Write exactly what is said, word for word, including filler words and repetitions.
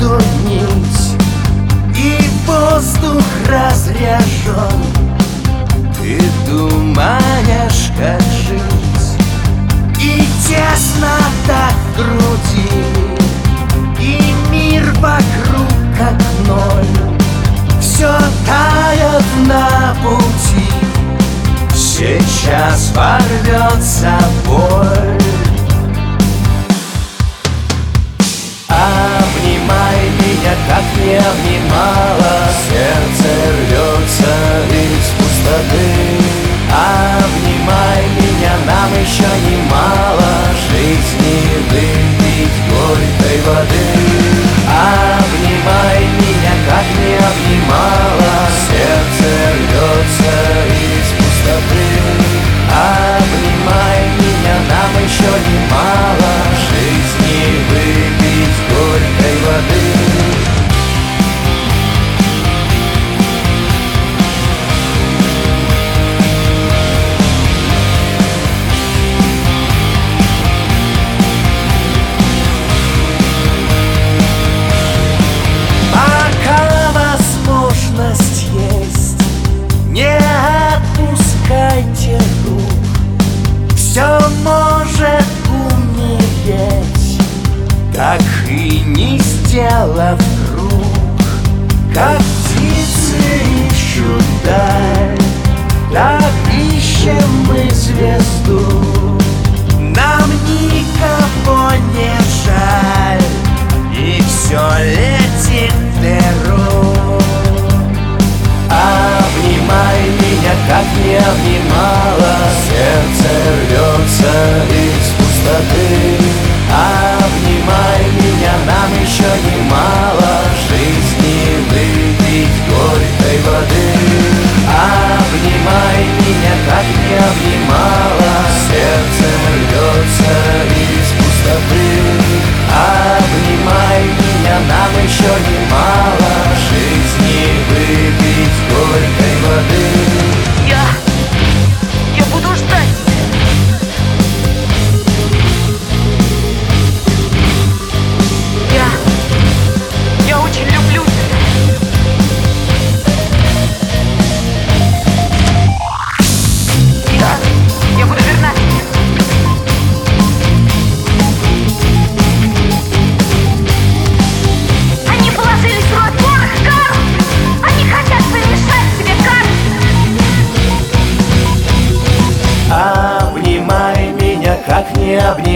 эту нить, и воздух разряжен. Ты думаешь, как жить, и тесно так в груди, и мир вокруг как ноль. Все тает на пути, сейчас ворвется боль. Обнимай меня, как не обнимала, сердце рвется из пустоты. Обнимай меня, нам еще немало жизни выпить горькой воды. Обнимай меня, как не обнимала, сердце рвется из пустоты. Обнимай меня, нам еще немало жизни выпить горькой воды. Не отпускайте рук, все может умереть, так и не сделав круг. Как птицы ищут даль, так ищем мы звезду. Нам никого не жаль, и все летит вверх. Обнимай меня, как не обнимала, сердце рвется из пустоты. Обнимай меня, нам еще немало жизни выпить горькой воды. Обнимай меня, как не обнимала, сердце рвется из пустоты. Обнимай меня, нам еще немало жизни выпить горькой воды. Я, я буду ждать. Я, я очень люблю тебя. Я, я буду верна тебе. Они положили свой порох, Карл. Они хотят помешать тебе, Карл. Обнимай меня, как не обнимала,